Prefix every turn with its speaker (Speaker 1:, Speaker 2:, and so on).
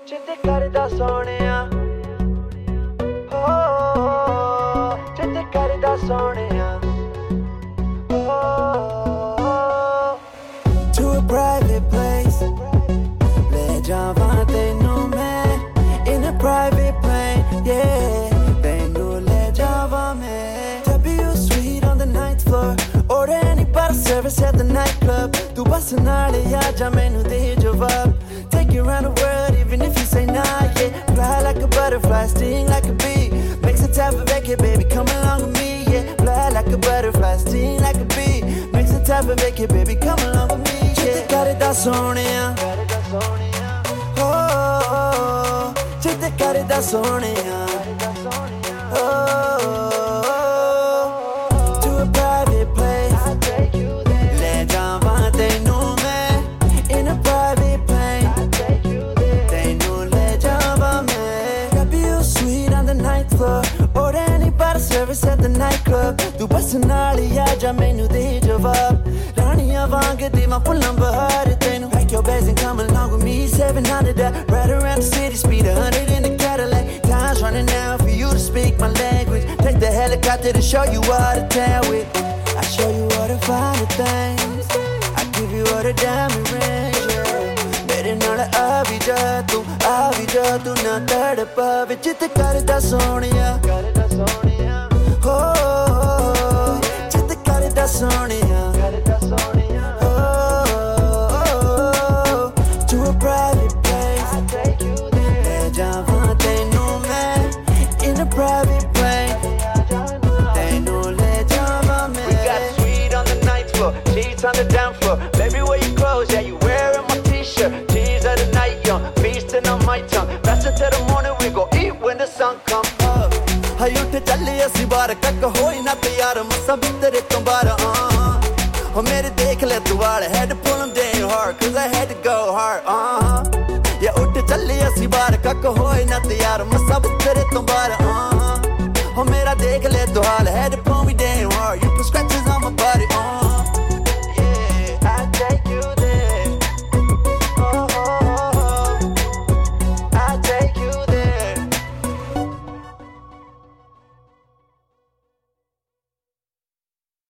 Speaker 1: चित करदा सोहणिया हो चित करदा सोहणिया To a private place ले जावां तैनू मैं In a private plane yeah तैनू ले जावां मैं W suite on the ninth floor Order any bottle service at the nightclub तू बस नाल आ जा मैनू दे जवाब Take you around the world even if you say nah yeah Fly like a butterfly sting like a bee Makes the type of vacay baby come along with me yeah Fly like a butterfly sting like a bee Makes the type of vacay baby come along with me yeah Chit karda sohniya oh chit karda sohniya oh to a private place I'll take you there le jawan tenu main in a private plane I'll take you there tenu le jawan main grab you sweet on the ninth floor order any bottle service at the nightclub tu bas naal hi aa ja mainu de jawab raniya wang de ma pullan bahar tenu pack your bags and come along with me 700 right around the city speed 100 in the Cadillac time's running out for you to speak my language take the helicopter to show you all the town with I show you all the finer things I give you all the diamond rings yeah mere naal aavi ja tu na tadpa vich te karda sohniya oh chit karda sohniya oh to a private place I'll take you there le jawan tenu main in a private plane tenu le jawan main we got sweet on the ninth floor sheets on the down floor baby wear your clothes yeah you wearing my t-shirt tease of the night young feasting on my tongue rest until the morning we go eat when the sun comes up hay uth challe asi baar kak hoy na tayar masa bhitere to baar oh mere dekh le tu wal head pull them down hard cause I had to go hard yeah uth challe asi baar kak hoy na tayar masa bhitere